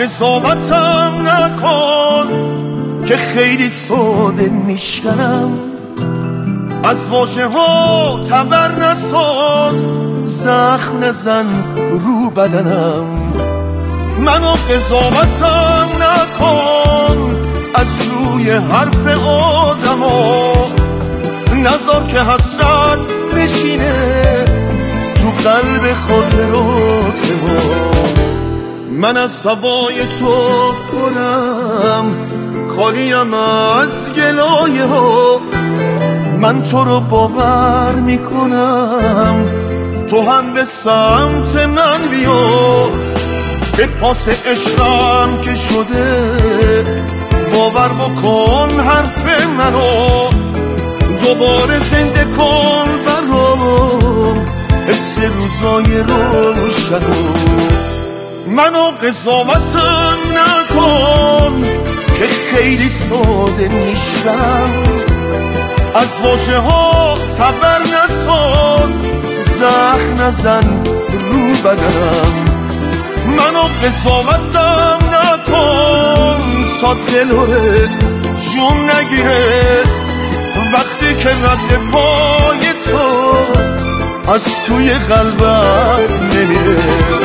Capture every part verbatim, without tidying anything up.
قضاوتم نکن که خیلی ساده میشکنم. از واژه ها تبر نساز، زخم نزن رو بدنم. منو قضاوتم نکن از روی حرف آدما، نذار که حسرت بشینه تو قلب خاطرات ما. من از هوای تو پرم، خالیم از گلایه ها. من تو رو باور میکنم، تو هم به سمت من بیا. به پاس عشقم که شده، باور بکن حرف منو. دوباره زنده کن برام حس روزای روشنو. منو قضاوتم نکن که خیلی ساده میشم. از واژه ها تبر نساز، زخم نزن رو بدنم. منو قضاوتم نکن تا دلوره جون نگیره، وقتی که رد پای تو از توی قلبم نمیره.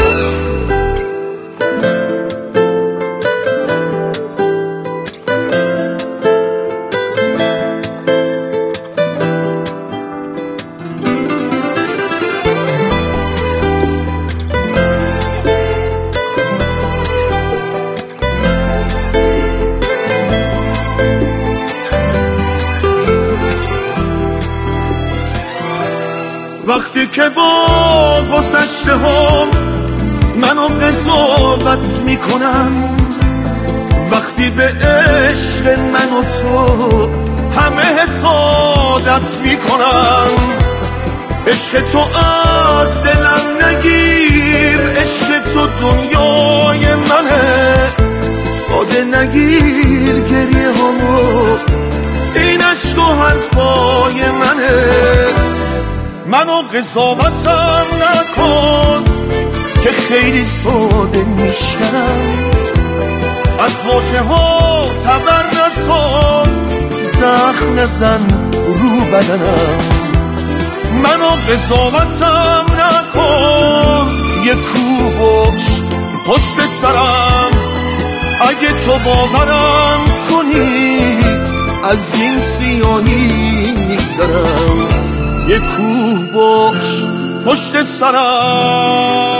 وقتی که با گذشته ها منو قضاوت میکنم، وقتی به عشق من و تو همه حسادت میکنم. عشق تو از دلم نگیر، عشق تو دنیای منه. ساده نگیر گریه همو، این عشق و حرفای منه. منو قضاوتم نکن که خیلی ساده میشکنم. از واژه ها تبر نساز، زخم نزن رو بدنم. منو قضاوتم نکن، یه کوه باش پشت سرم. اگه تو باورم کنی از این سیاهی میگذرم. یه کوه باش پشت سرم.